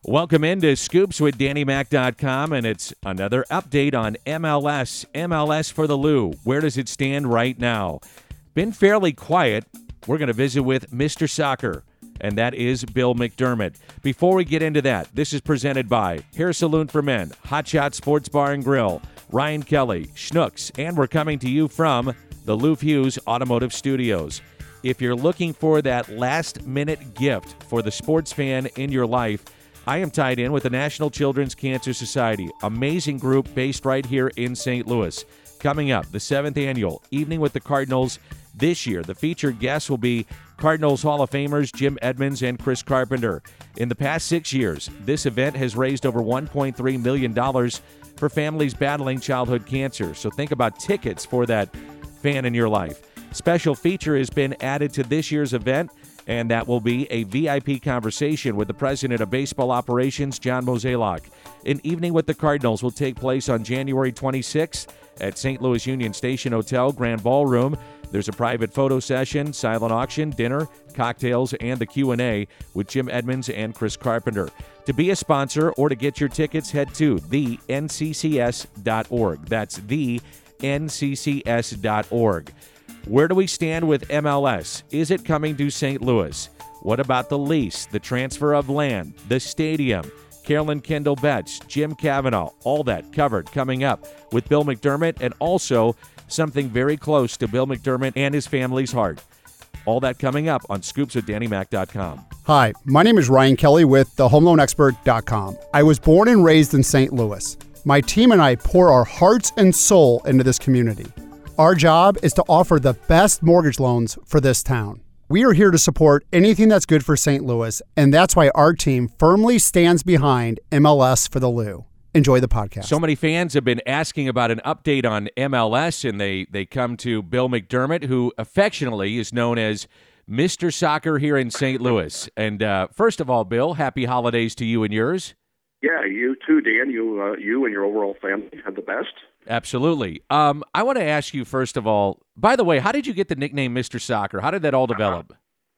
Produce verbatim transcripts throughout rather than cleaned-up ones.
Welcome into Scoops with Danny Mac dot com, and it's another update on M L S. M L S for the Lou. Where does it stand right now? Been fairly quiet. We're going to visit with Mister Soccer, and that is Bill McDermott. Before we get into that, this is presented by Hair Saloon for Men, Hot Shot Sports Bar and Grill, Ryan Kelly, Schnucks, and we're coming to you from the Lou Hughes Automotive Studios. If you're looking for that last-minute gift for the sports fan in your life, I am tied in with the National Children's Cancer Society, amazing group based right here in Saint Louis. Coming up, the seventh annual Evening with the Cardinals. This year, the featured guests will be Cardinals Hall of Famers Jim Edmonds and Chris Carpenter. In the past six years, this event has raised over one point three million dollars for families battling childhood cancer. So think about tickets for that fan in your life. Special feature has been added to this year's event, and that will be a V I P conversation with the president of baseball operations, John Mozeliak. An Evening with the Cardinals will take place on January twenty-sixth at Saint Louis Union Station Hotel Grand Ballroom. There's a private photo session, silent auction, dinner, cocktails, and the Q and A with Jim Edmonds and Chris Carpenter. To be a sponsor or to get your tickets, head to the N C C S dot org. That's the N C C S dot org. Where do we stand with M L S? Is it coming to Saint Louis? What about the lease, the transfer of land, the stadium? Carolyn Kendall Betts, Jim Cavanaugh, all that covered coming up with Bill McDermott, and also something very close to Bill McDermott and his family's heart. All that coming up on Scoops with Danny Mac dot com. Hi, my name is Ryan Kelly with the home loan expert dot com. I was born and raised in Saint Louis. My team and I pour our hearts and soul into this community. Our job is to offer the best mortgage loans for this town. We are here to support anything that's good for Saint Louis, and that's why our team firmly stands behind M L S for the Lou. Enjoy the podcast. So many fans have been asking about an update on M L S, and they, they come to Bill McDermott, who affectionately is known as Mister Soccer here in Saint Louis. And uh, first of all, Bill, happy holidays to you and yours. Yeah, you too, Dan. You, uh, you and your overall family have the best. Absolutely. Um, I want to ask you, first of all, by the way, how did you get the nickname Mister Soccer? How did that all develop?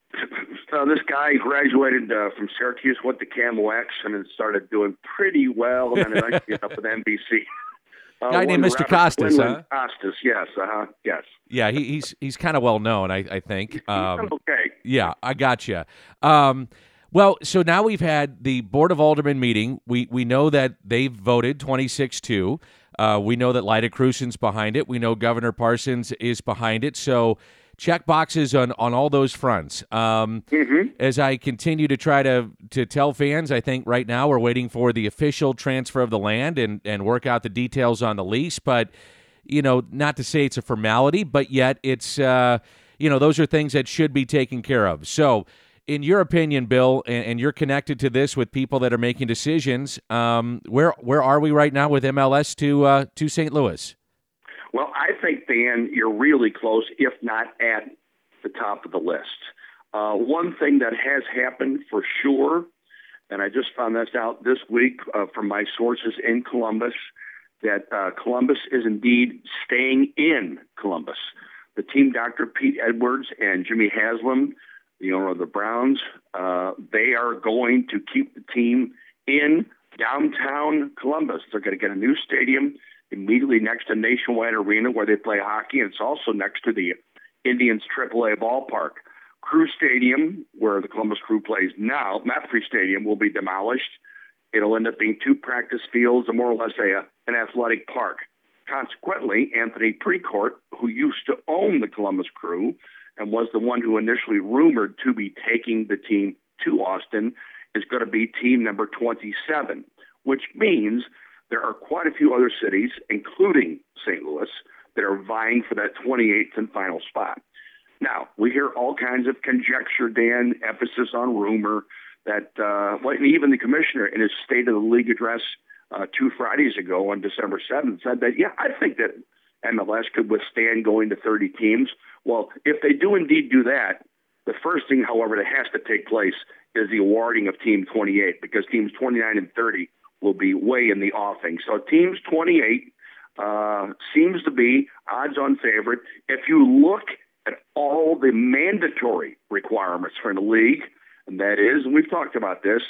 Uh, this guy graduated uh, from Syracuse, went to Camo X, and then started doing pretty well, and then eventually ended up with N B C. Uh, guy named Mister Costas, huh? Costas, yes, uh-huh, yes. Yeah, he, he's he's kind of well known, I, I think. He's Um, okay. Yeah, I got you. Um, well, so now we've had the Board of Aldermen meeting. We we know that they've voted twenty-six two. Uh, we know that Lyda Crusen's behind it. We know Governor Parsons is behind it. So check boxes on, on all those fronts. Um, mm-hmm. As I continue to try to to tell fans, I think right now we're waiting for the official transfer of the land and, and work out the details on the lease. But, you know, not to say it's a formality, but yet it's, uh, you know, those are things that should be taken care of. So in your opinion, Bill, and, and you're connected to this with people that are making decisions, um, where where are we right now with M L S to uh, to Saint Louis? Well, I think, Dan, you're really close, if not at the top of the list. Uh, one thing that has happened for sure, and I just found this out this week uh, from my sources in Columbus, that uh, Columbus is indeed staying in Columbus. The team, Doctor Pete Edwards and Jimmy Haslam, the owner of the Browns, uh, they are going to keep the team in downtown Columbus. They're going to get a new stadium immediately next to Nationwide Arena where they play hockey, and it's also next to the Indians triple A ballpark. Crew Stadium, where the Columbus Crew plays now, Mapfre Stadium, will be demolished. It'll end up being two practice fields and more or less a, an athletic park. Consequently, Anthony Precourt, who used to own the Columbus Crew and was the one who initially rumored to be taking the team to Austin, is going to be team number twenty-seven, which means there are quite a few other cities, including Saint Louis, that are vying for that twenty-eighth and final spot. Now, we hear all kinds of conjecture, Dan, emphasis on rumor, that uh, well, even the commissioner in his State of the League address uh, two Fridays ago on December seventh said that, yeah, I think that M L S could withstand going to thirty teams. Well, if they do indeed do that, the first thing, however, that has to take place is the awarding of Team twenty-eight, because teams twenty-nine and thirty will be way in the offing. So teams twenty-eight uh, seems to be odds-on favorite. If you look at all the mandatory requirements for the league, and that is, and we've talked about this,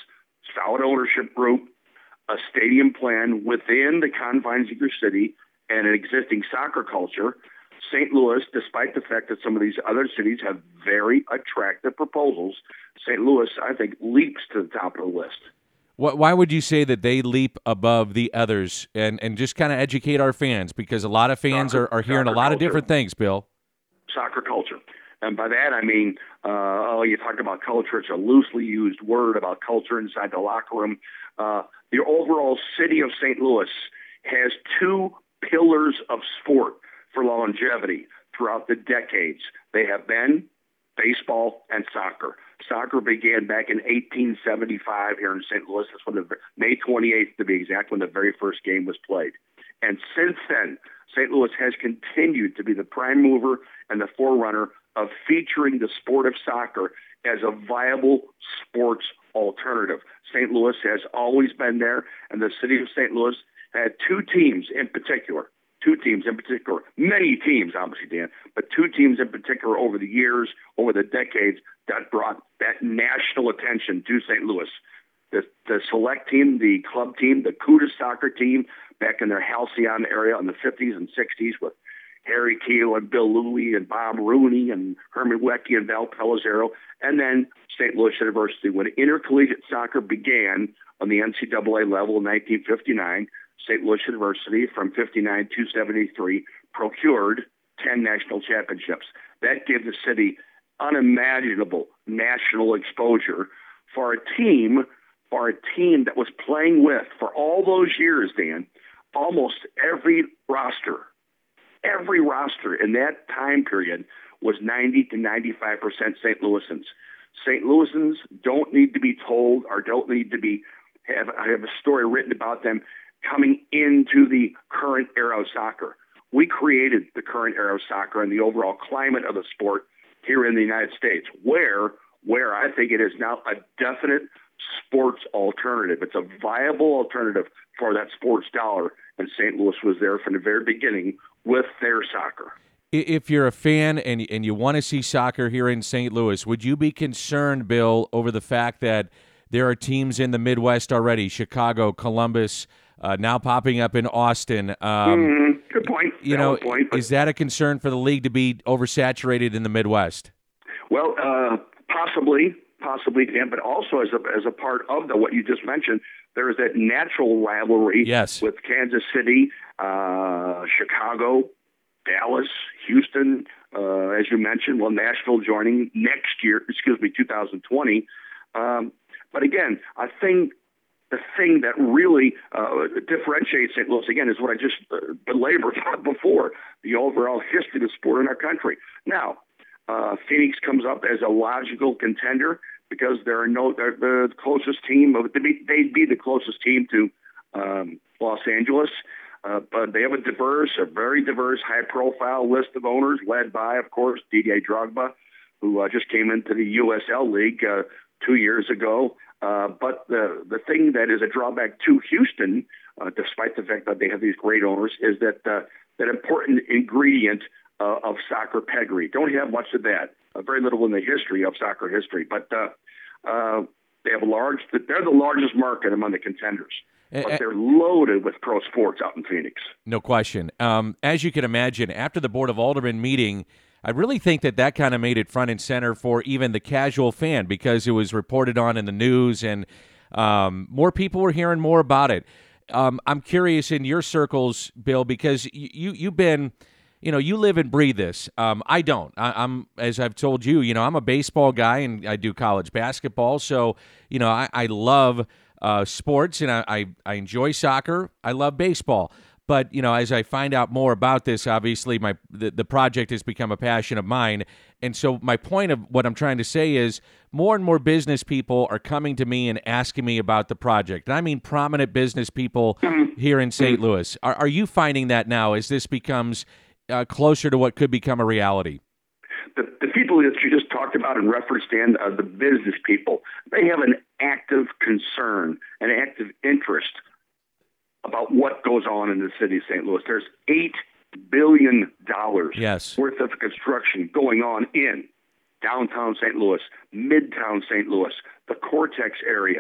solid ownership group, a stadium plan within the confines of your city, and an existing soccer culture, Saint Louis, despite the fact that some of these other cities have very attractive proposals, Saint Louis, I think, leaps to the top of the list. Why would you say that they leap above the others, and, and just kind of educate our fans? Because a lot of fans soccer, are, are hearing a lot culture. of different things, Bill. Soccer culture. And by that, I mean, uh, oh, you talk about culture. It's a loosely used word about culture inside the locker room. Uh, the overall city of Saint Louis has two pillars of sport for longevity throughout the decades. They have been baseball and soccer. Soccer began back in eighteen seventy-five here in Saint Louis. That's when the May twenty-eighth, to be exact, when the very first game was played. And since then, Saint Louis has continued to be the prime mover and the forerunner of featuring the sport of soccer as a viable sports alternative. Saint Louis has always been there, and the city of Saint Louis had two teams in particular. Two teams in particular, many teams, obviously, Dan, but two teams in particular over the years, over the decades, that brought that national attention to Saint Louis. The, the select team, the club team, the Cuda soccer team, back in their Halcyon area in the fifties and sixties with Harry Keel and Bill Lully and Bob Rooney and Herman Wecky and Val Pellizzaro, and then Saint Louis University. When intercollegiate soccer began on the N C double A level in nineteen fifty-nine, Saint Louis University, from fifty-nine to seventy-three, procured ten national championships. That gave the city unimaginable national exposure for a team, for a team that was playing with, for all those years, Dan, almost every roster, every roster in that time period was ninety to ninety-five percent Saint Louisans. Saint Louisans don't need to be told or don't need to be have, have a story written about them coming into the current era of soccer. We created the current era of soccer and the overall climate of the sport here in the United States, where where I think it is now a definite sports alternative. It's a viable alternative for that sports dollar, and Saint Louis was there from the very beginning with their soccer. If you're a fan and, and you want to see soccer here in Saint Louis, would you be concerned, Bill, over the fact that there are teams in the Midwest already, Chicago, Columbus, Uh, now popping up in Austin? Um, mm, good point. You know, point, is that a concern for the league to be oversaturated in the Midwest? Well, uh, possibly, possibly, Dan, but also as a as a part of the what you just mentioned, there is that natural rivalry yes. with Kansas City, uh, Chicago, Dallas, Houston, uh, as you mentioned. Well, Nashville joining next year, excuse me, two thousand twenty. Um, but again, I think the thing that really uh, differentiates Saint Louis, again, is what I just uh, belabored before, the overall history of the sport in our country. Now, uh, Phoenix comes up as a logical contender because there are no, they're the closest team, of, they'd, be, they'd be the closest team to um, Los Angeles, uh, but they have a diverse, a very diverse, high-profile list of owners led by, of course, Didier Drogba, who uh, just came into the U S L League uh, two years ago. Uh, but the the thing that is a drawback to Houston, uh, despite the fact that they have these great owners, is that uh, that important ingredient uh, of soccer pedigree. Don't have much of that. Uh, very little in the history of soccer history. But uh, uh, they have a large. They're the largest market among the contenders. But they're loaded with pro sports out in Phoenix. No question. Um, as you can imagine, after the Board of Aldermen meeting, I really think that that kind of made it front and center for even the casual fan because it was reported on in the news and um, more people were hearing more about it. Um, I'm curious in your circles, Bill, because you, you've been, you know, you live and breathe this. Um, I don't. I, I'm, as I've told you, you know, I'm a baseball guy and I do college basketball. So, you know, I, I love uh, sports and I, I, I enjoy soccer. I love baseball. But, you know, as I find out more about this, obviously my the, the project has become a passion of mine. And so my point of what I'm trying to say is more and more business people are coming to me and asking me about the project. And I mean prominent business people here in Saint Louis. Are, are you finding that now as this becomes uh, closer to what could become a reality? The, the people that you just talked about in reference, Dan, uh, the business people, they have an active concern, an active interest about what goes on in the city of Saint Louis. There's eight billion dollars yes. worth of construction going on in downtown Saint Louis, midtown Saint Louis, the Cortex area.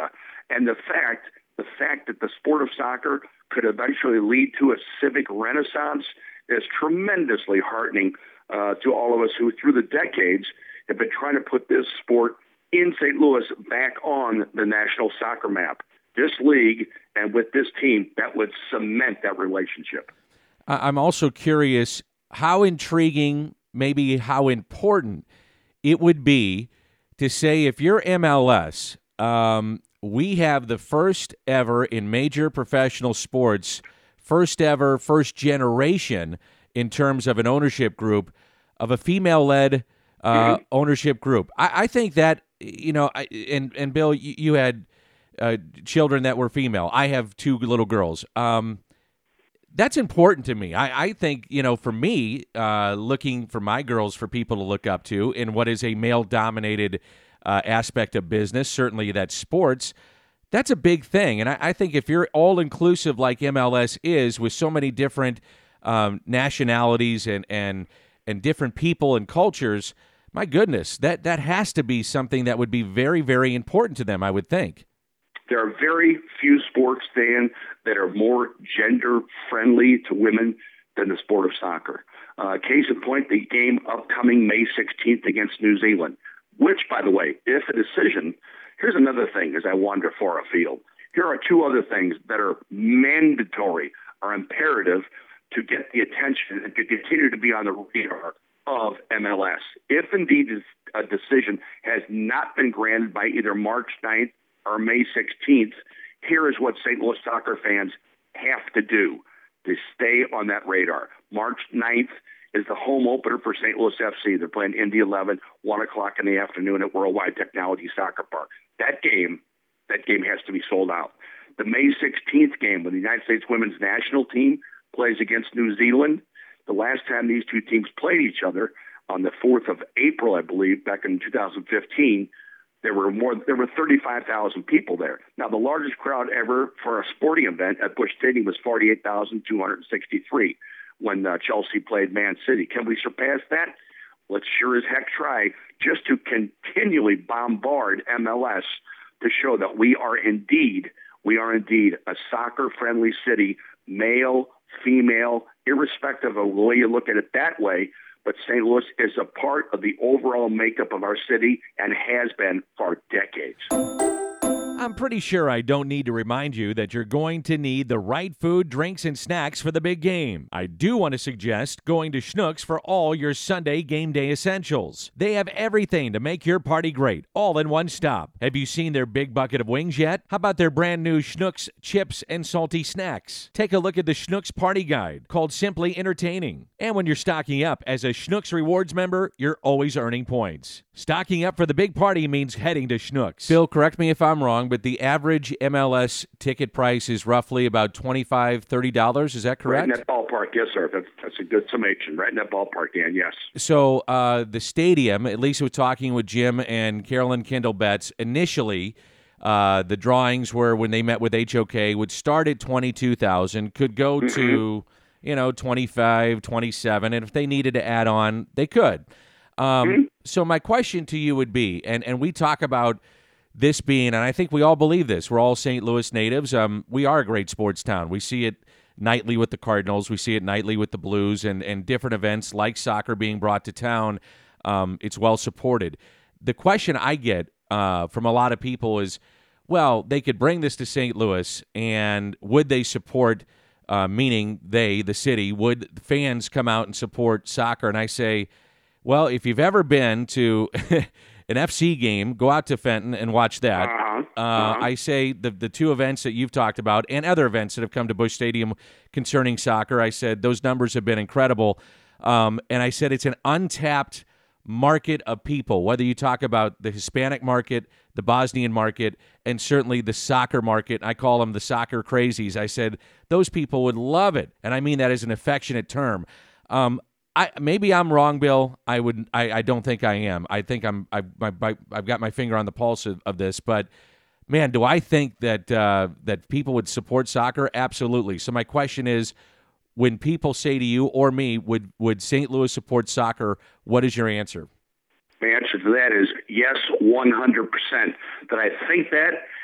And the fact, the fact that the sport of soccer could eventually lead to a civic renaissance is tremendously heartening uh, to all of us who, through the decades, have been trying to put this sport in Saint Louis back on the national soccer map. This league and with this team, that would cement that relationship. I'm also curious how intriguing, maybe how important it would be to say if you're M L S, um, we have the first ever in major professional sports, first ever, first generation in terms of an ownership group of a female-led uh, mm-hmm. ownership group. I, I think that, you know, I, and, and Bill, you, you had uh, children that were female. I have two little girls. Um, that's important to me. I, I think, you know, for me, uh, looking for my girls for people to look up to in what is a male-dominated uh, aspect of business, certainly that's sports, that's a big thing. And I, I think if you're all-inclusive like M L S is with so many different um, nationalities and, and and different people and cultures, my goodness, that, that has to be something that would be very, very important to them, I would think. There are very few sports, Dan, that are more gender-friendly to women than the sport of soccer. Uh, case in point, the game upcoming May sixteenth against New Zealand, which, by the way, if a decision, here's another thing as I wander far afield. Here are two other things that are mandatory or imperative to get the attention and to continue to be on the radar of M L S. If indeed a decision has not been granted by either March ninth or May sixteenth, here is what Saint Louis soccer fans have to do to stay on that radar. March ninth is the home opener for Saint Louis F C. They're playing Indy eleven, one o'clock in the afternoon at Worldwide Technology Soccer Park. That game, that game has to be sold out. The May sixteenth game, when the United States women's national team plays against New Zealand, the last time these two teams played each other on the fourth of April, I believe, back in two thousand fifteen, There were more. There were thirty-five thousand people there. Now, the largest crowd ever for a sporting event at Busch Stadium was forty-eight thousand two hundred sixty-three when uh, Chelsea played Man City. Can we surpass that? Let's sure as heck try, just to continually bombard M L S to show that we are indeed, we are indeed a soccer-friendly city, male, female, irrespective of the way you look at it that way. But Saint Louis is a part of the overall makeup of our city and has been for decades. I'm pretty sure I don't need to remind you that you're going to need the right food, drinks, and snacks for the big game. I do want to suggest going to Schnucks for all your Sunday game day essentials. They have everything to make your party great, all in one stop. Have you seen their big bucket of wings yet? How about their brand new Schnucks chips and salty snacks? Take a look at the Schnucks Party Guide, called Simply Entertaining. And when you're stocking up as a Schnucks Rewards member, you're always earning points. Stocking up for the big party means heading to Schnucks. Bill, correct me if I'm wrong, but the average M L S ticket price is roughly about twenty-five dollars, thirty dollars. Is that correct? Right in that ballpark, yes, sir. That's, that's a good summation. Right in that ballpark, Dan, yes. So uh, the stadium, at least with talking with Jim and Carolyn Kindle Betts, initially uh, the drawings were, when they met with H O K, would start at twenty-two thousand dollars, could go mm-hmm. to, you know, twenty-five, twenty-seven, and if they needed to add on, they could. Um, mm-hmm. So my question to you would be, and, and we talk about this being, and I think we all believe this, we're all Saint Louis natives. Um, we are a great sports town. We see it nightly with the Cardinals. We see it nightly with the Blues and, and different events like soccer being brought to town. Um, it's well supported. The question I get uh, from a lot of people is, well, they could bring this to Saint Louis, and would they support, uh, meaning they, the city, would fans come out and support soccer? And I say, well, if you've ever been to an F C game, go out to Fenton and watch that. Uh-huh. Uh, uh-huh. I say the the two events that you've talked about and other events that have come to Busch Stadium concerning soccer, I said those numbers have been incredible. Um, and I said it's an untapped market of people, whether you talk about the Hispanic market, the Bosnian market, and certainly the soccer market. I call them the soccer crazies. I said those people would love it, and I mean that as an affectionate term. Um, I, maybe I'm wrong, Bill. I would. I, I don't think I am. I think I'm. I, my, my, I've got my finger on the pulse of, of this. But man, do I think that uh, that people would support soccer? Absolutely. So my question is, when people say to you or me, would would Saint Louis support soccer? What is your answer? My answer to that is yes, one hundred percent. That I think that,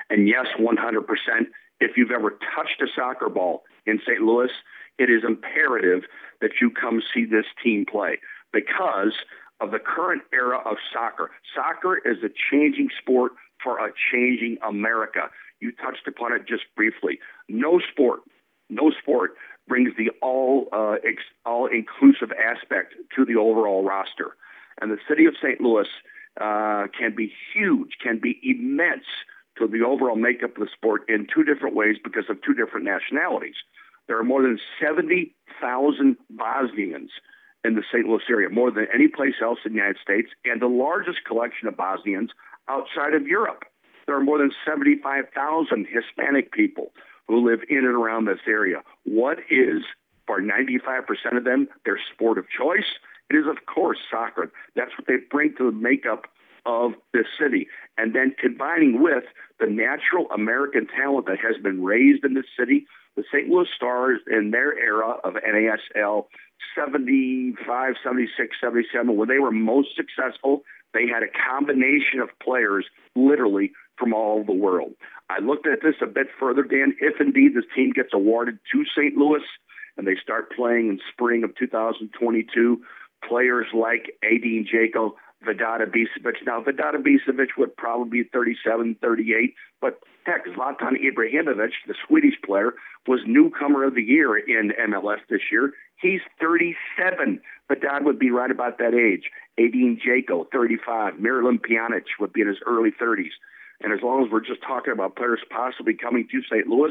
And yes, one hundred percent, if you've ever touched a soccer ball in Saint Louis, it is imperative that you come see this team play because of the current era of soccer. Soccer is a changing sport for a changing America. You touched upon it just briefly. No sport, no sport brings the all uh, ex- all-inclusive aspect to the overall roster. And the city of Saint Louis uh, can be huge, can be immense to the overall makeup of the sport in two different ways because of two different nationalities. There are more than seventy thousand Bosnians in the Saint Louis area, more than any place else in the United States, and the largest collection of Bosnians outside of Europe. There are more than seventy-five thousand Hispanic people who live in and around this area. What is, for ninety-five percent of them, their sport of choice? It is, of course, soccer. That's what they bring to the makeup of this city. And then combining with the natural American talent that has been raised in this city, the Saint Louis Stars in their era of N A S L, seventy-five, seventy-six, seventy-seven, when they were most successful, they had a combination of players literally from all over the world. I looked at this a bit further, Dan. If indeed this team gets awarded to Saint Louis and they start playing in spring of two thousand twenty-two, players like Edin Dzeko, Vedada Bisevic. Now, Vedada Bisevic would probably be thirty-seven, thirty-eight, but heck, Zlatan Ibrahimovic, the Swedish player, was newcomer of the year in M L S this year. He's thirty-seven. Vedada would be right about that age. Edin Dzeko, thirty-five. Miralem Pjanic would be in his early thirties. And as long as we're just talking about players possibly coming to Saint Louis,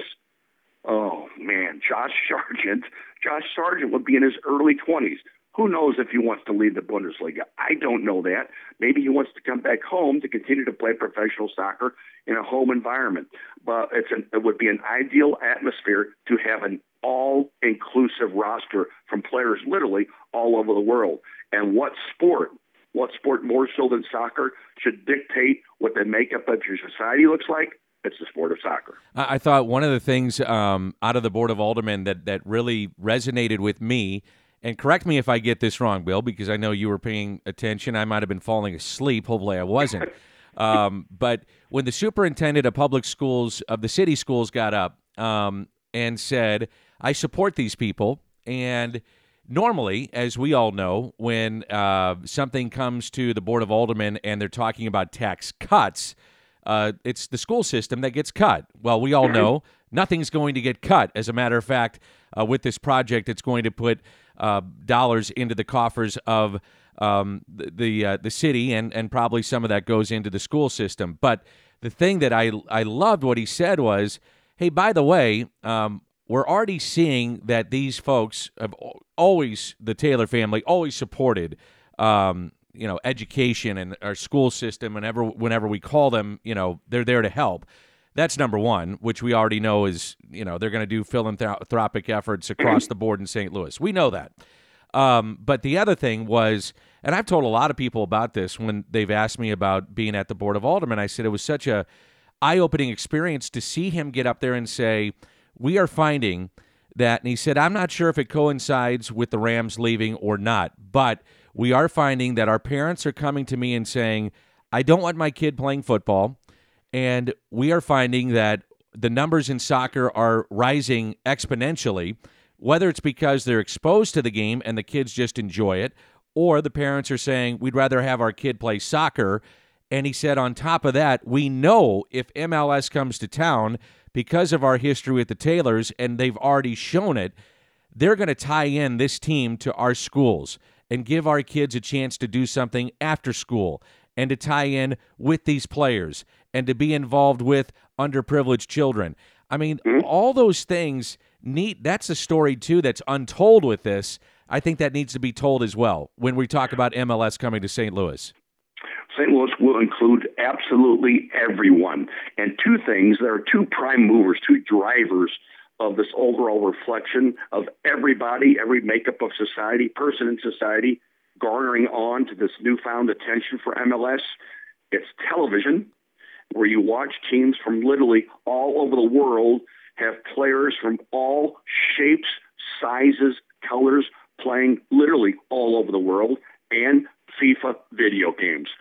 oh, man, Josh Sargent. Josh Sargent would be in his early twenties. Who knows if he wants to leave the Bundesliga? I don't know that. Maybe he wants to come back home to continue to play professional soccer in a home environment. But it's an, it would be an ideal atmosphere to have an all-inclusive roster from players literally all over the world. And what sport, what sport more so than soccer should dictate what the makeup of your society looks like? It's the sport of soccer. I thought one of the things um, out of the Board of Aldermen that, that really resonated with me, and correct me if I get this wrong, Bill, because I know you were paying attention. I might have been falling asleep. Hopefully I wasn't. um, but when the superintendent of public schools, of the city schools, got up um, and said, I support these people, and normally, as we all know, when uh, something comes to the Board of Aldermen and they're talking about tax cuts, uh, it's the school system that gets cut. Well, we all know nothing's going to get cut. As a matter of fact, uh, with this project, it's going to put uh, dollars into the coffers of um, the the, uh, the city, and, and probably some of that goes into the school system. But the thing that I, I loved what he said was, hey, by the way, um, we're already seeing that these folks have always, the Taylor family, always supported, um, you know, education and our school system. Whenever, whenever we call them, you know, they're there to help. That's number one, which we already know is, you know, they're going to do philanthropic efforts across the board in Saint Louis. We know that. Um, but the other thing was, and I've told a lot of people about this when they've asked me about being at the Board of Aldermen, I said it was such a eye-opening experience to see him get up there and say, we are finding that, and he said, I'm not sure if it coincides with the Rams leaving or not, but we are finding that our parents are coming to me and saying, I don't want my kid playing football, and we are finding that the numbers in soccer are rising exponentially, whether it's because they're exposed to the game and the kids just enjoy it, or the parents are saying, we'd rather have our kid play soccer. And he said, on top of that, we know if M L S comes to town, because of our history with the Taylors, and they've already shown it, they're going to tie in this team to our schools and give our kids a chance to do something after school and to tie in with these players and to be involved with underprivileged children. I mean, mm-hmm. all those things need, that's a story, too, that's untold with this. I think that needs to be told as well when we talk about M L S coming to Saint Louis. Saint Louis will include absolutely everyone. And two things, there are two prime movers, two drivers of this overall reflection of everybody, every makeup of society, person in society, garnering on to this newfound attention for M L S. It's television, where you watch teams from literally all over the world have players from all shapes, sizes, colors, playing literally all over the world, and FIFA video games.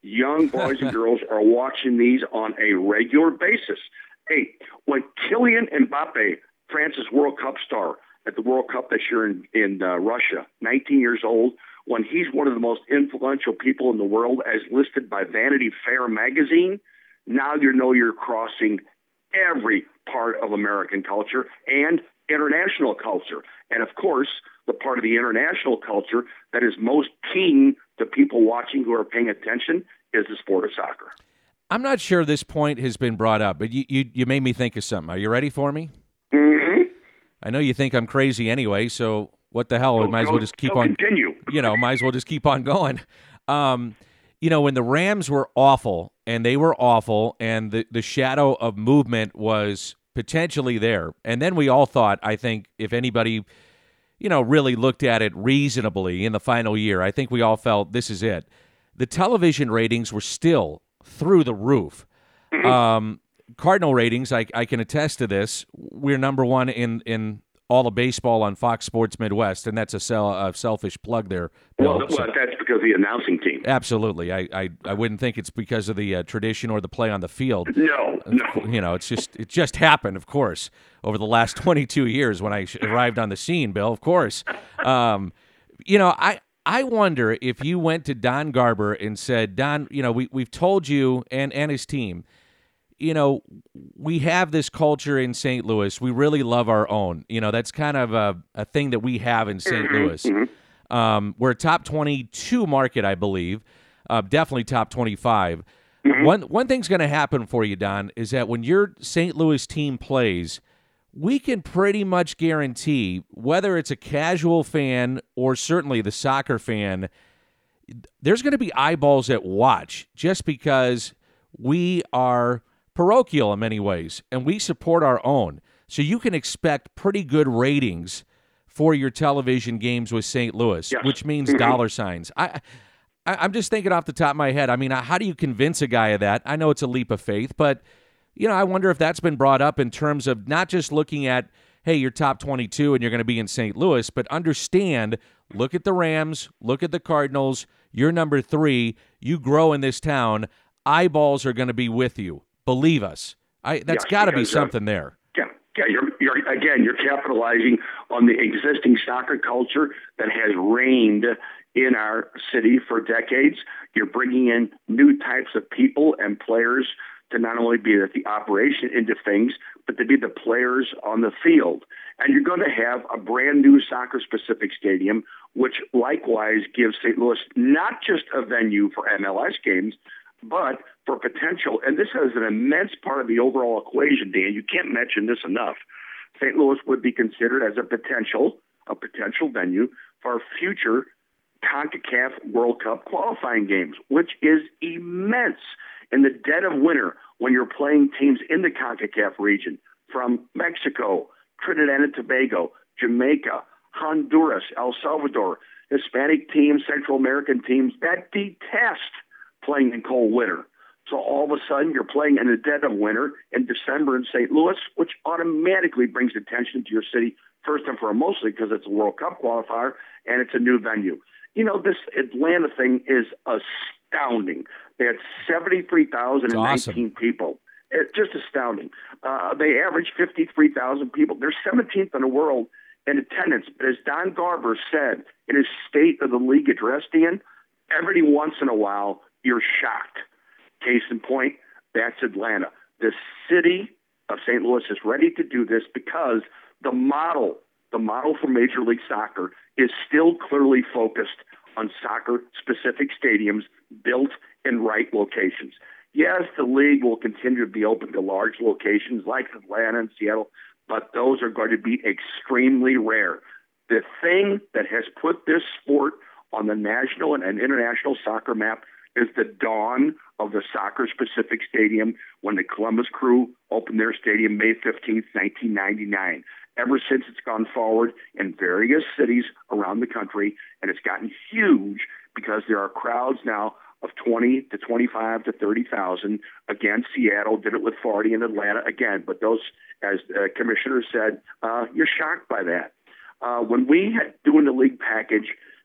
Young boys and girls are watching these on a regular basis. Hey, when Kylian Mbappe, France's World Cup star at the World Cup this year in, in uh, Russia, nineteen years old, when he's one of the most influential people in the world as listed by Vanity Fair magazine, now you know you're crossing every part of American culture and international culture. And, of course, the part of the international culture that is most keen to people watching who are paying attention is the sport of soccer. I'm not sure this point has been brought up, but you, you, you made me think of something. Are you ready for me? Mm-hmm. I know you think I'm crazy anyway, so what the hell? Go, might as well just keep go on. Continue. You know, might as well just keep on going. Um, you know, when the Rams were awful, and they were awful, and the, the shadow of movement was potentially there, and then we all thought, I think, if anybody, you know, really looked at it reasonably in the final year, I think we all felt this is it. The television ratings were still through the roof. Mm-hmm. Um, Cardinal ratings, I, I can attest to this. We're number one in, in all of baseball on Fox Sports Midwest, and that's a, sell, a selfish plug there, Bill. Well, So- well, that's because of the announcing team. absolutely. I, I, I wouldn't think it's because of the uh, tradition or the play on the field. No, no. You know, it's just it just happened, of course, over the last twenty-two years when I arrived on the scene, Bill, of course. Um, you know, I I wonder if you went to Don Garber and said, Don, you know, we, we've told you and, and his team, you know, we have this culture in Saint Louis. We really love our own. You know, that's kind of a, a thing that we have in Saint Mm-hmm, Louis. mm-hmm. Um, we're a top twenty-two market, I believe, uh, definitely top twenty-five. Mm-hmm. One one thing's going to happen for you, Don, is that when your Saint Louis team plays, we can pretty much guarantee, whether it's a casual fan or certainly the soccer fan, there's going to be eyeballs that watch just because we are parochial in many ways and we support our own. So you can expect pretty good ratings for your television games with Saint Louis, Yes. which means Mhm. dollar signs. I, I, I'm just thinking off the top of my head. I mean, how do you convince a guy of that? I know it's a leap of faith, but you know, I wonder if that's been brought up in terms of not just looking at, hey, you're top twenty-two and you're going to be in Saint Louis, but understand, look at the Rams, look at the Cardinals, you're number three, you grow in this town, eyeballs are going to be with you. Believe us. I That's Yes, got to be because, uh, something there. Yeah, yeah. You're, you're again. You're capitalizing on the existing soccer culture that has reigned in our city for decades. You're bringing in new types of people and players to not only be at the operation into things, but to be the players on the field. And you're going to have a brand new soccer-specific stadium, which likewise gives Saint Louis not just a venue for M L S games, but for potential, and this is an immense part of the overall equation, Dan. You can't mention this enough. Saint Louis would be considered as a potential, a potential venue for future CONCACAF World Cup qualifying games, which is immense. In the dead of winter, when you're playing teams in the CONCACAF region from Mexico, Trinidad and Tobago, Jamaica, Honduras, El Salvador, Hispanic teams, Central American teams that detest playing in cold winter. So all of a sudden, you're playing in the dead of winter in December in Saint Louis, which automatically brings attention to your city, first and foremost, because it's a World Cup qualifier and it's a new venue. You know, this Atlanta thing is astounding. They had seventy-three thousand nineteen Awesome. people. It's just astounding. Uh, they average fifty-three thousand people. They're seventeenth in the world in attendance. But as Don Garber said in his State of the League address, Dan, every once in a while, you're shocked. Case in point, that's Atlanta. The city of Saint Louis is ready to do this because the model, the model for Major League Soccer is still clearly focused on soccer-specific stadiums built in right locations. Yes, the league will continue to be open to large locations like Atlanta and Seattle, but those are going to be extremely rare. The thing that has put this sport on the national and international soccer map is the dawn of the soccer-specific stadium when the Columbus Crew opened their stadium May fifteenth, nineteen ninety-nine. Ever since, it's gone forward in various cities around the country, and it's gotten huge because there are crowds now of twenty to twenty-five to thirty thousand. Again, Seattle did it with forty in Atlanta again, but those, as the commissioner said, uh, you're shocked by that. Uh, when we had doing the league package,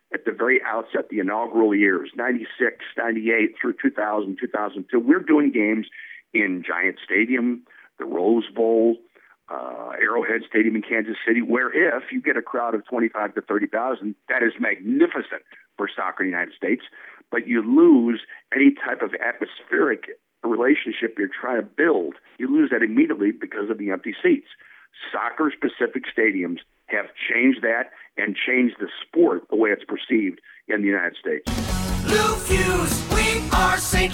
at the very outset, the inaugural years, ninety-six, ninety-eight through two thousand, two thousand two, we're doing games in Giant Stadium, the Rose Bowl, uh, Arrowhead Stadium in Kansas City, where if you get a crowd of twenty-five to thirty thousand, that is magnificent for soccer in the United States, but you lose any type of atmospheric relationship you're trying to build. You lose that immediately because of the empty seats. Soccer-specific stadiums have changed that and changed the sport the way it's perceived in the United States. Lou Fuse, we are Saint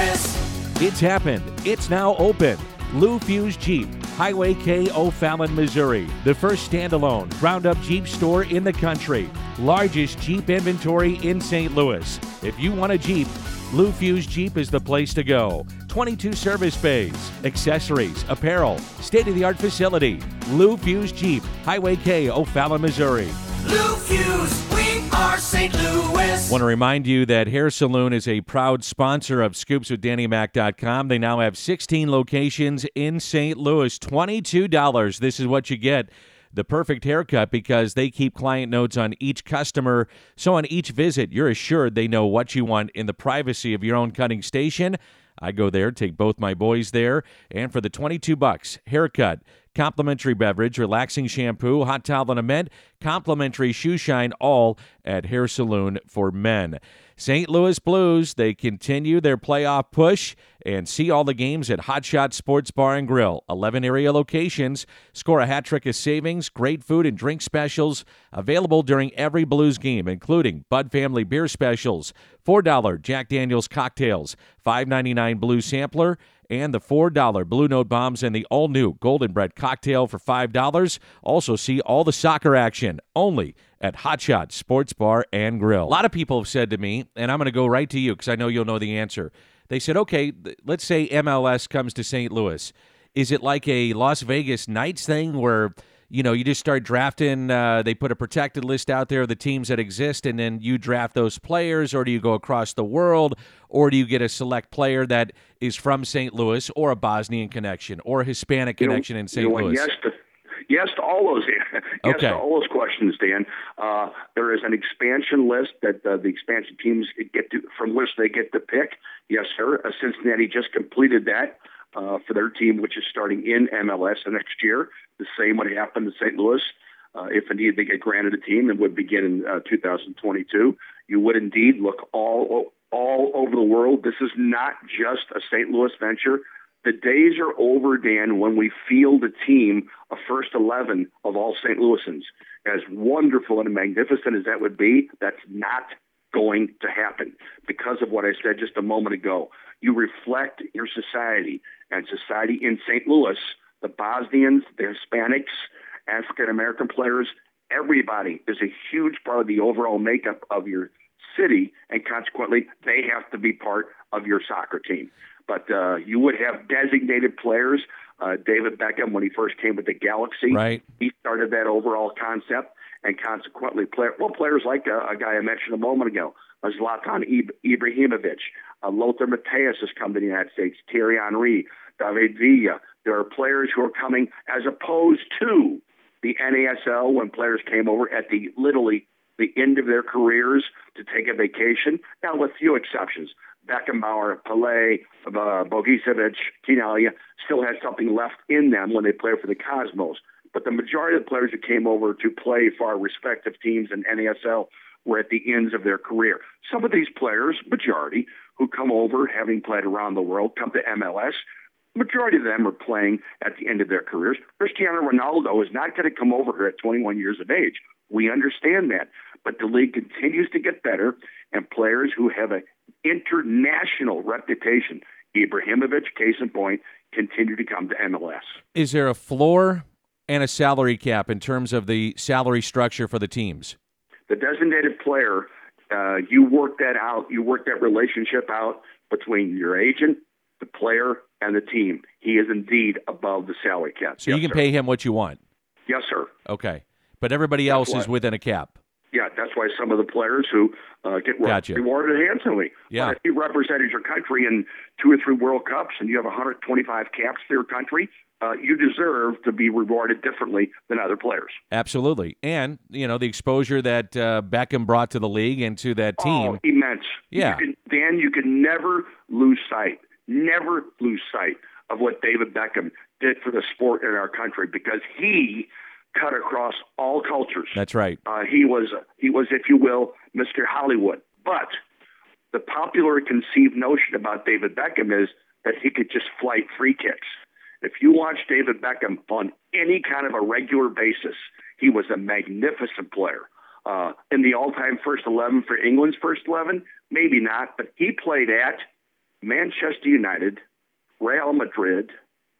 Louis. It's happened. It's now open. Lou Fuse Jeep, Highway K, O'Fallon, Missouri. The first standalone ground-up Jeep store in the country. Largest Jeep inventory in Saint Louis. If you want a Jeep, Lou Fuse Jeep is the place to go. twenty-two service bays, accessories, apparel, state-of-the-art facility. Lou Fuse Jeep, Highway K, O'Fallon, Missouri. Lou Fuse, we are Saint Louis. Want to remind you that Hair Saloon is a proud sponsor of Scoops With Danny Mac dot com. They now have sixteen locations in Saint Louis. twenty-two dollars. This is what you get. The perfect haircut because they keep client notes on each customer. So on each visit, you're assured they know what you want in the privacy of your own cutting station. I go there, take both my boys there, and for the twenty-two bucks, haircut, complimentary beverage, relaxing shampoo, hot towel and a mint, complimentary shoe shine, all at Hair Saloon for Men. Saint Louis Blues, they continue their playoff push and see all the games at Hot Shot Sports Bar and Grill. eleven area locations. Score a hat trick of savings, great food and drink specials available during every Blues game, including Bud Family beer specials, four dollar Jack Daniels cocktails, five ninety-nine Blue Sampler, and the four dollar Blue Note Bombs and the all-new Golden Bread cocktail for five dollars. Also see all the soccer action only at Hot Shot Sports Bar and Grill. A lot of people have said to me, and I'm going to go right to you because I know you'll know the answer. They said, okay, th- let's say M L S comes to Saint Louis. Is it like a Las Vegas Knights thing where, you know, you just start drafting, uh, they put a protected list out there of the teams that exist, and then you draft those players, or do you go across the world, or do you get a select player that is from Saint Louis, or a Bosnian connection, or a Hispanic connection you know, in Saint you know, Louis? Yes to, yes to all those. yes okay. to all those questions, Dan. Uh, there is an expansion list that uh, the expansion teams get to, from which they get to pick. Yes, sir. Uh, Cincinnati just completed that uh, for their team, which is starting in M L S next year. The same would happen to Saint Louis. Uh, if indeed they get granted a team, that would begin in uh, two thousand twenty-two. You would indeed look all all over the world. This is not just a Saint Louis venture. The days are over, Dan, when we field a team, a first eleven of all Saint Louisans. As wonderful and magnificent as that would be, that's not going to happen because of what I said just a moment ago. You reflect your society, and society in Saint Louis, the Bosnians, the Hispanics, African-American players, everybody is a huge part of the overall makeup of your city, and consequently, they have to be part of your soccer team. But uh, you would have designated players. Uh, David Beckham, when he first came with the Galaxy, right. he started that overall concept, and consequently, play, well, players like a, a guy I mentioned a moment ago, uh, Zlatan Ibrahimovic, uh, Lothar Matthäus has come to the United States, Thierry Henry, David Villa. There are players who are coming as opposed to the N A S L when players came over at the literally the end of their careers to take a vacation. Now, with few exceptions, Beckenbauer, Pelé, uh, Bogicevic, Tinalia still had something left in them when they played for the Cosmos. But the majority of the players who came over to play for our respective teams in N A S L were at the ends of their career. Some of these players, majority, who come over having played around the world, come to M L S. Majority of them are playing at the end of their careers. Cristiano Ronaldo is not going to come over here at twenty-one years of age. We understand that. But the league continues to get better, and players who have an international reputation, Ibrahimovic, case in point, continue to come to M L S. Is there a floor and a salary cap in terms of the salary structure for the teams? The designated player, uh, you work that out. You work that relationship out between your agent, the player, and the team. He is indeed above the salary cap. So yes, you can sir. pay him what you want? Yes, sir. Okay. But everybody That's else why. is within a cap? Yeah, that's why some of the players who uh, get re- Gotcha. rewarded handsomely. Yeah. But if you represented your country in two or three World Cups and you have one hundred twenty-five caps for your country, uh, you deserve to be rewarded differently than other players. Absolutely. And, you know, the exposure that uh, Beckham brought to the league and to that team. Oh, immense. Yeah. You can, Dan, you can never lose sight, never lose sight of what David Beckham did for the sport in our country, because he cut across all cultures. That's right. Uh, he was, he was, if you will, Mister Hollywood. But the popular conceived notion about David Beckham is that he could just flight free kicks. If you watch David Beckham on any kind of a regular basis, he was a magnificent player. Uh, in the all-time first eleven for England's first eleven, maybe not, but he played at Manchester United, Real Madrid,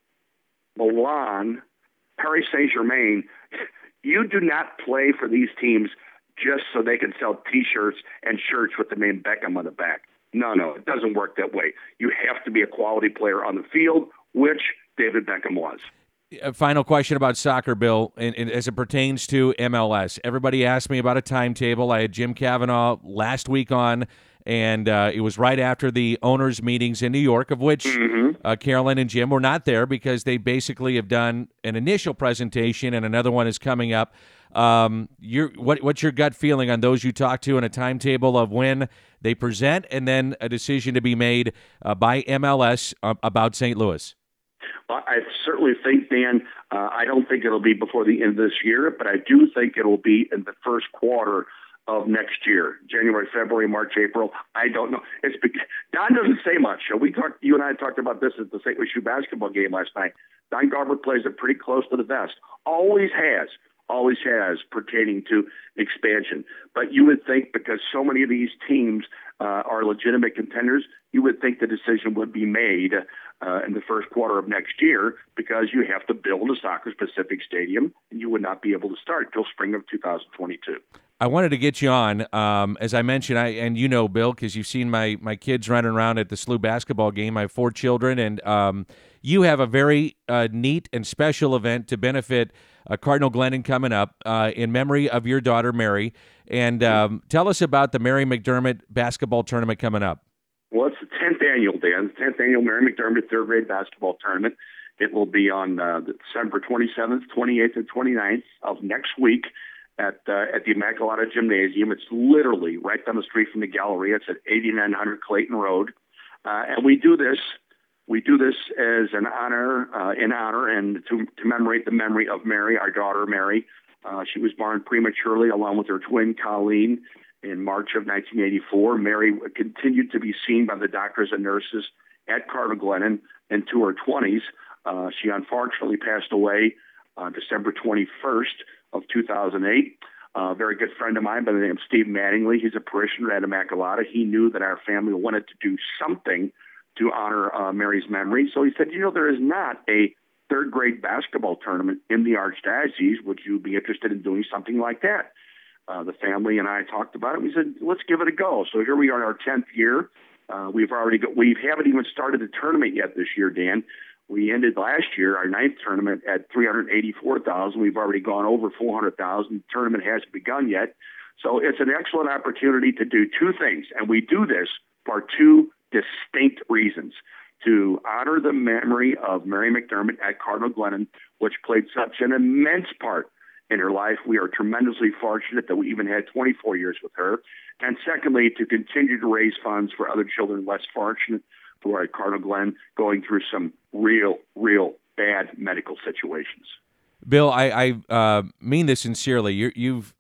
Milan, Paris Saint-Germain. You do not play for these teams just so they can sell T-shirts and shirts with the name Beckham on the back. No, no, it doesn't work that way. You have to be a quality player on the field, which David Beckham was. A final question about soccer, Bill, and, and as it pertains to M L S. Everybody asked me about a timetable. I had Jim Cavanaugh last week on, and uh, it was right after the owners' meetings in New York, of which mm-hmm. uh, Carolyn and Jim were not there because they basically have done an initial presentation, and another one is coming up. Um, your what, what's your gut feeling on those you talked to, and a timetable of when they present, and then a decision to be made uh, by M L S uh, about Saint Louis? Well, I certainly think, Dan, uh, I don't think it'll be before the end of this year, but I do think it'll be in the first quarter of next year, January, February, March, April. I don't know. It's Don doesn't say much. We talked. You and I talked about this at the Saint Louis U basketball game last night. Don Garber plays it pretty close to the vest. Always has. Always has, pertaining to expansion. But you would think, because so many of these teams uh, are legitimate contenders, you would think the decision would be made uh, in the first quarter of next year, because you have to build a soccer-specific stadium, and you would not be able to start until spring of two thousand twenty-two. I wanted to get you on, um, as I mentioned, I and you know, Bill, because you've seen my my kids running around at the S L U basketball game. I have four children, and um, you have a very uh, neat and special event to benefit uh, Cardinal Glennon coming up uh, in memory of your daughter, Mary. And um, tell us about the Mary McDermott basketball tournament coming up. Well, it's the tenth annual, Dan, the tenth annual Mary McDermott third grade basketball tournament. It will be on uh, December twenty-seventh, twenty-eighth, and twenty-ninth of next week at uh, at the Immaculata Gymnasium. It's literally right down the street from the Galleria. It's at eighty-nine hundred Clayton Road. Uh, and we do this we do this as an honor, uh, in honor and to commemorate the memory of Mary, our daughter, Mary. Uh, she was born prematurely along with her twin, Colleen, in March of nineteen eighty-four. Mary continued to be seen by the doctors and nurses at Cardinal Glennon into her twenties. Uh, she unfortunately passed away on December twenty-first of two thousand eight. Uh, a very good friend of mine by the name of Steve Mattingly. He's a parishioner at Immaculata. He knew that our family wanted to do something to honor uh, Mary's memory. So he said, you know, there is not a third grade basketball tournament in the Archdiocese. Would you be interested in doing something like that? Uh, the family and I talked about it. We said, let's give it a go. So here we are in our tenth year. Uh, we've already got, we haven't even started the tournament yet this year, Dan. We ended last year, our ninth tournament, at three hundred eighty-four thousand. We've already gone over four hundred thousand. The tournament hasn't begun yet. So it's an excellent opportunity to do two things. And we do this for two distinct reasons: to honor the memory of Mary McDermott at Cardinal Glennon, which played such an immense part in her life. We are tremendously fortunate that we even had twenty-four years with her. And secondly, to continue to raise funds for other children less fortunate who are at Cardinal Glenn going through some real, real bad medical situations. Bill, I, I uh, mean this sincerely. You're, you've,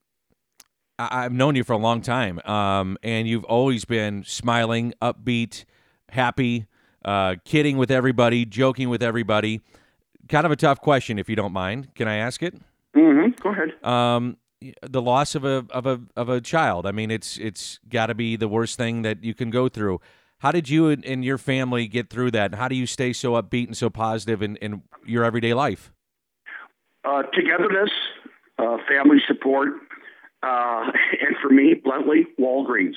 I, I've known you for a long time, um, and you've always been smiling, upbeat, happy, uh, kidding with everybody, joking with everybody. Kind of a tough question, if you don't mind. Can I ask it? Mm-hmm. Go ahead. Um, the loss of a of a of a child. I mean, it's it's got to be the worst thing that you can go through. How did you and your family get through that? How do you stay so upbeat and so positive in, in your everyday life? Uh, togetherness, uh, family support, uh, and for me, bluntly, Walgreens.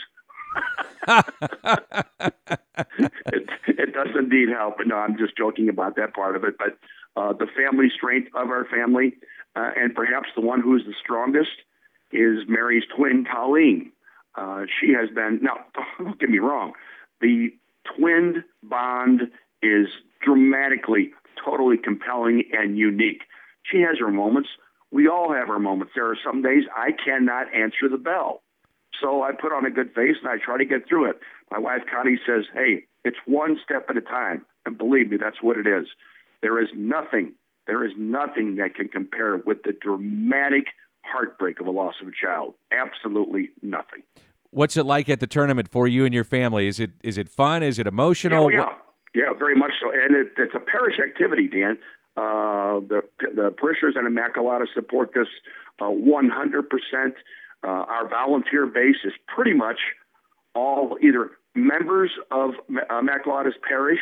it, it does indeed help. No, I'm just joking about that part of it. But uh, the family strength of our family, uh, and perhaps the one who is the strongest, is Mary's twin, Colleen. Uh, she has been, now, don't get me wrong, the twin bond is dramatically, totally compelling and unique. She has her moments. We all have our moments. There are some days I cannot answer the bell. So I put on a good face and I try to get through it. My wife, Connie, says, hey, it's one step at a time. And believe me, that's what it is. There is nothing, there is nothing that can compare with the dramatic heartbreak of a loss of a child. Absolutely nothing. What's it like at the tournament for you and your family? Is it is it fun? Is it emotional? Oh, yeah, yeah, very much so. And it, it's a parish activity, Dan. Uh, the the parishioners in Immaculata support this uh, one hundred percent. Uh, our volunteer base is pretty much all either members of Immaculata's parish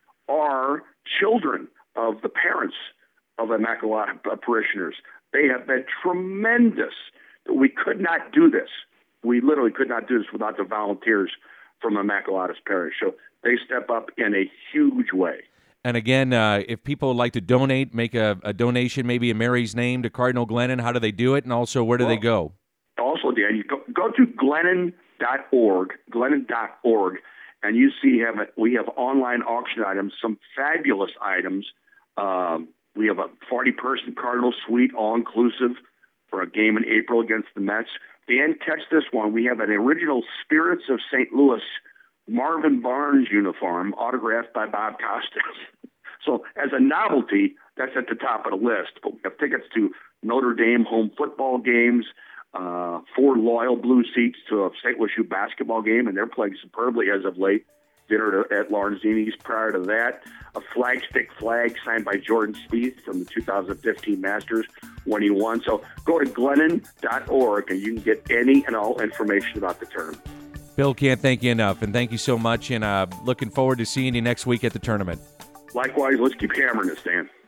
or children of the parents of Immaculata parishioners. They have been tremendous. We could not do this. We literally could not do this without the volunteers from Immaculata's parish. So they step up in a huge way. And again, uh, if people would like to donate, make a, a donation, maybe in Mary's name to Cardinal Glennon, how do they do it? And also, where do well, they go? Also, Dan, you go, go to glennon dot org, glennon dot org, and you see have a, we have online auction items, some fabulous items. Um, we have a forty-person Cardinal suite, all-inclusive, for a game in April against the Mets. Dan, catch this one. We have an original Spirits of Saint Louis Marvin Barnes uniform autographed by Bob Costas. So as a novelty, that's at the top of the list. But we have tickets to Notre Dame home football games, uh, four loyal blue seats to a Saint Louis U basketball game, and they're playing superbly as of late. Dinner at Lawrence-Zini's prior to that. A flagstick flag signed by Jordan Spieth from the two thousand fifteen Masters when he won. So go to glennon dot org and you can get any and all information about the tournament. Bill, can't thank you enough, and thank you so much, and uh, looking forward to seeing you next week at the tournament. Likewise, let's keep hammering this, Dan.